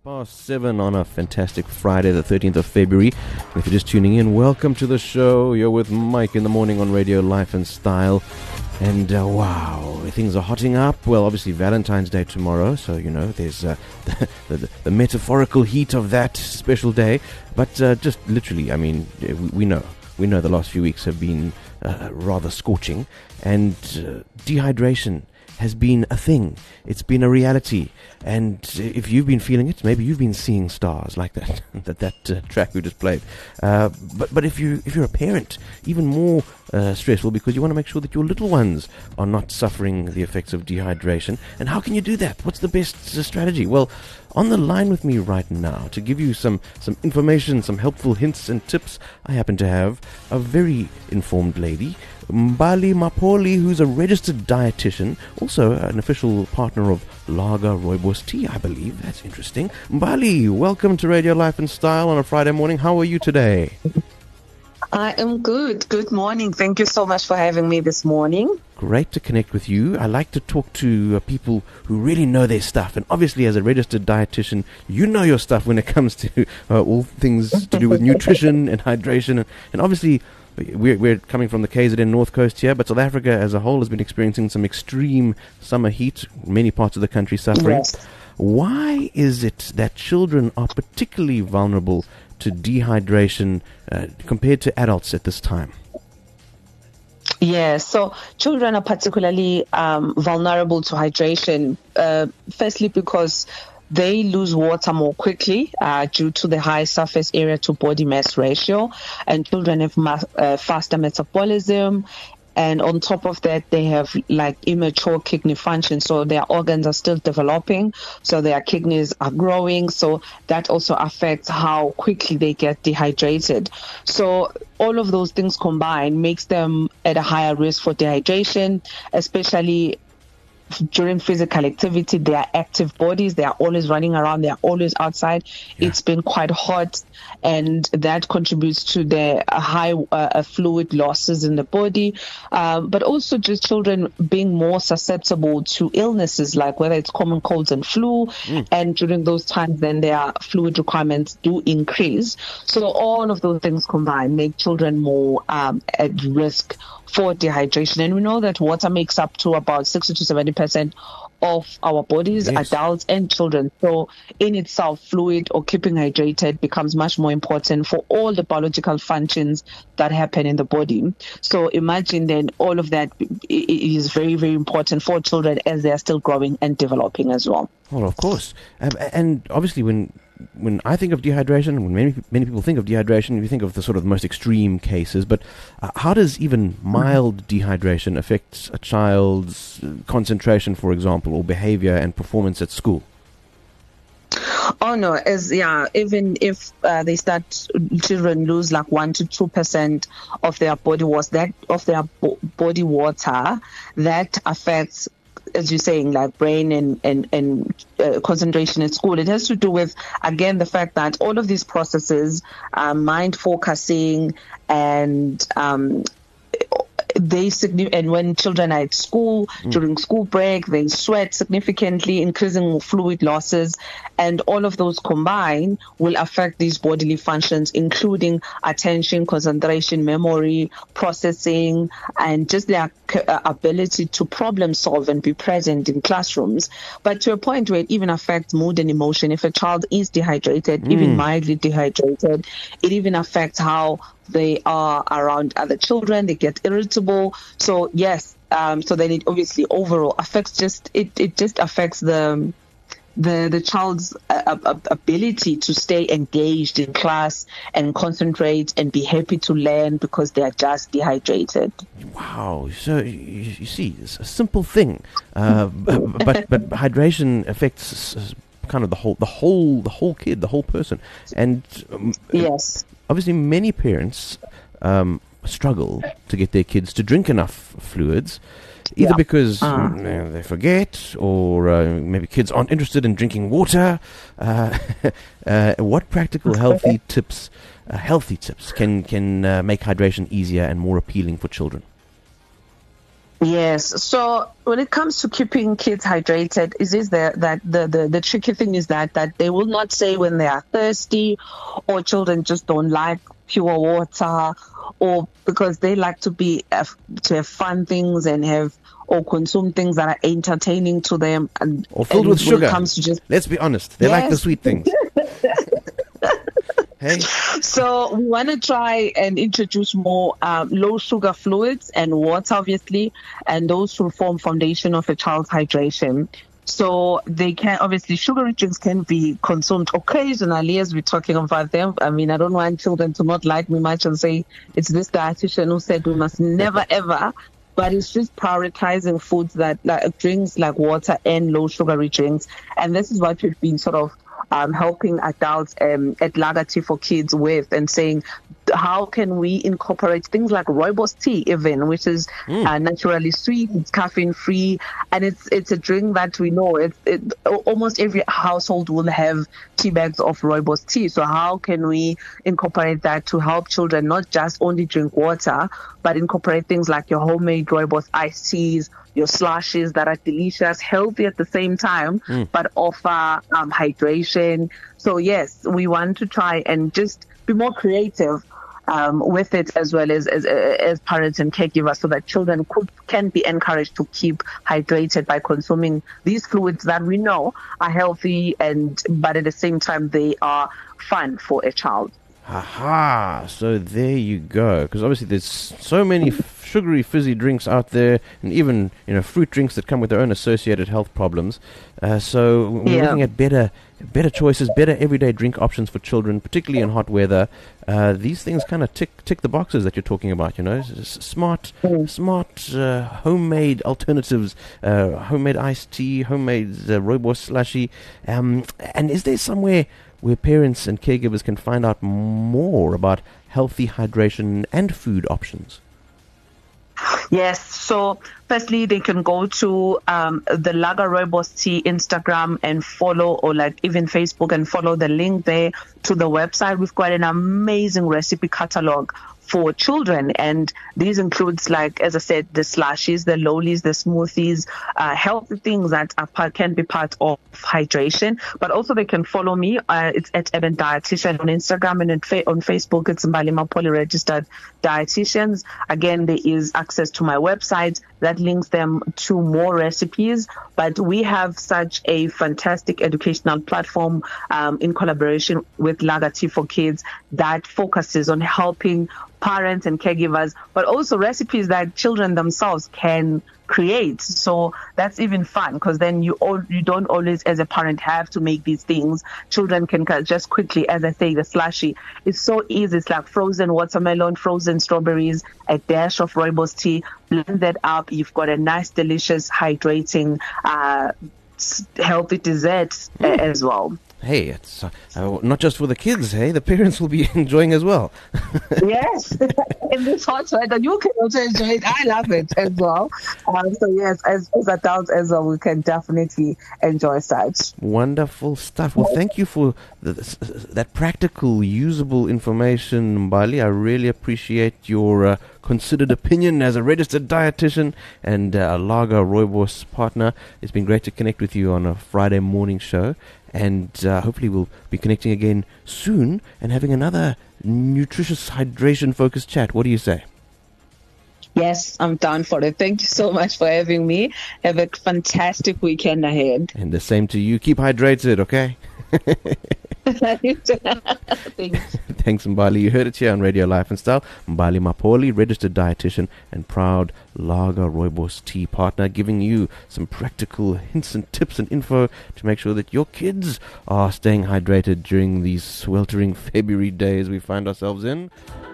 7 on a fantastic Friday, the 13th of February. If you're just tuning in, welcome to the show. You're with Mike in the morning on Radio Life and Style. And wow, things are hotting up. Well, obviously Valentine's Day tomorrow, so you know there's the metaphorical heat of that special day. But just literally, I mean, we know the last few weeks have been rather scorching, and dehydration has been a thing. It's been a reality. And if you've been feeling it, maybe you've been seeing stars like that track we just played. But if you're a parent, even more stressful, because you want to make sure that your little ones are not suffering the effects of dehydration. And how can you do that? What's the best strategy? Well, on the line with me right now to give you some information, some helpful hints and tips, I happen to have a very informed lady, Mbali Mapoli, who's a registered dietitian, also an official partner of Lager Rooibos Tea, I believe. That's interesting. Mbali, welcome to Radio Life and Style on a Friday morning. How are you today? I am good. Good morning. Thank you so much for having me this morning. Great to connect with you. I like to talk to people who really know their stuff. And obviously, as a registered dietitian, you know your stuff when it comes to all things to do with nutrition and hydration. And obviously, we're coming from the KZN North Coast here, but South Africa as a whole has been experiencing some extreme summer heat, many parts of the country suffering. Yes. Why is it that children are particularly vulnerable to dehydration compared to adults at this time? Yeah, so children are particularly vulnerable to hydration, firstly because they lose water more quickly due to the high surface area to body mass ratio, and children have faster metabolism. And on top of that, they have like immature kidney function. So their organs are still developing. So their kidneys are growing. So that also affects how quickly they get dehydrated. So all of those things combined makes them at a higher risk for dehydration, especially during physical activity. They are active bodies. They are always running around. They are always outside. Yeah. It's been quite hot, and that contributes to the high fluid losses in the body. But also just children being more susceptible to illnesses, like whether it's common colds and flu. And during those times, then their fluid requirements do increase. So all of those things combined make children more at risk for dehydration. And we know that water makes up to about 60 to 70% of our bodies, yes, adults and children. So in itself, fluid or keeping hydrated becomes much more important for all the biological functions that happen in the body. So imagine then all of that is very, very important for children as they are still growing and developing as well. Well, of course. And obviously when I think of dehydration, when many people think of dehydration, you think of the sort of most extreme cases, but how does even mild dehydration affect a child's concentration, for example, or behavior and performance at school? Oh no, even if children lose like 1 to 2% of their body water, that affects, as you're saying, like brain and concentration at school. It has to do with, again, the fact that all of these processes, mind focusing and and when children are at school, during school break, they sweat significantly, increasing fluid losses, and all of those combined will affect these bodily functions, including attention, concentration, memory, processing, and just their ability to problem solve and be present in classrooms. But to a point where it even affects mood and emotion. If a child is dehydrated, even mildly dehydrated, it even affects how they are around other children. They get irritable. So yes, so then it obviously overall affects it just affects the child's ability to stay engaged in class and concentrate and be happy to learn because they are just dehydrated. Wow! So you see, it's a simple thing, but hydration affects kind of the whole kid, the whole person, and yes. Obviously, many parents struggle to get their kids to drink enough fluids, either because they forget, or maybe kids aren't interested in drinking water. What practical healthy tips can make hydration easier and more appealing for children? Yes. So when it comes to keeping kids hydrated, the tricky thing is that they will not say when they are thirsty, or children just don't like pure water, or because they like to have fun things and have or consume things that are entertaining to them or filled with sugar. It comes to just, let's be honest, they like the sweet things. Hey. So we want to try and introduce more low sugar fluids and water, obviously, and those will form foundation of a child's hydration. So they can, obviously, sugary drinks can be consumed occasionally as we're talking about them. I mean, I don't want children to not like me much and say it's this dietitian who said we must never ever, but it's just prioritizing foods like drinks like water and low sugary drinks. And this is what we've been sort of helping adults at Lager Tea for Kids with, and saying how can we incorporate things like rooibos tea even, which is naturally sweet, it's caffeine free, and it's a drink that we know almost every household will have tea bags of rooibos tea. So how can we incorporate that to help children not just only drink water, but incorporate things like your homemade rooibos iced teas, your slushes that are delicious, healthy at the same time, but offer hydration. So yes, we want to try and just be more creative with it, as well as parents and caregivers, so that children can be encouraged to keep hydrated by consuming these fluids that we know are healthy, but at the same time they are fun for a child. Aha! So there you go. Because obviously there's so many sugary fizzy drinks out there, and even fruit drinks that come with their own associated health problems. So we're looking at better choices, better everyday drink options for children, particularly in hot weather. These things kind of tick the boxes that you're talking about. Smart homemade alternatives, homemade iced tea, homemade rooibos slushy. And is there somewhere where parents and caregivers can find out more about healthy hydration and food options? Yes. So firstly, they can go to the Lager Rooibos Tea Instagram and follow, or like even Facebook, and follow the link there to the website. We've got an amazing recipe catalog for children, and these includes, like, as I said, the slushies, the lollies, the smoothies, healthy things that can be part of hydration. But also they can follow me. It's at Eben Dietitian on Instagram, and on Facebook it's Mbali Mapoli Registered Dietitians. Again, there is access to my website that links them to more recipes. But we have such a fantastic educational platform in collaboration with Lager Tea for Kids that focuses on helping parents and caregivers, but also recipes that children themselves can create. So that's even fun, because then you don't always, as a parent, have to make these things. Children can just quickly, as I say, the slushy, it's so easy. It's like frozen watermelon, frozen strawberries, a dash of rooibos tea, blend that up. You've got a nice, delicious, hydrating, healthy dessert as well. Hey, it's not just for the kids, hey? The parents will be enjoying as well. Yes, in this hot weather, you can also enjoy it. I love it as well. So yes, as adults as well, we can definitely enjoy such. Wonderful stuff. Well, thank you for that practical, usable information, Mbali. I really appreciate your considered opinion as a registered dietitian and a Lager Rooibos partner. It's been great to connect with you on a Friday morning show. And hopefully we'll be connecting again soon and having another nutritious hydration-focused chat. What do you say? Yes, I'm down for it. Thank you so much for having me. Have a fantastic weekend ahead. And the same to you. Keep hydrated, okay? Thanks. Thanks, Mbali. You heard it here on Radio Life and Style. Mbali Mapoli, registered dietitian and proud Lager Rooibos tea partner, giving you some practical hints and tips and info to make sure that your kids are staying hydrated during these sweltering February days we find ourselves in.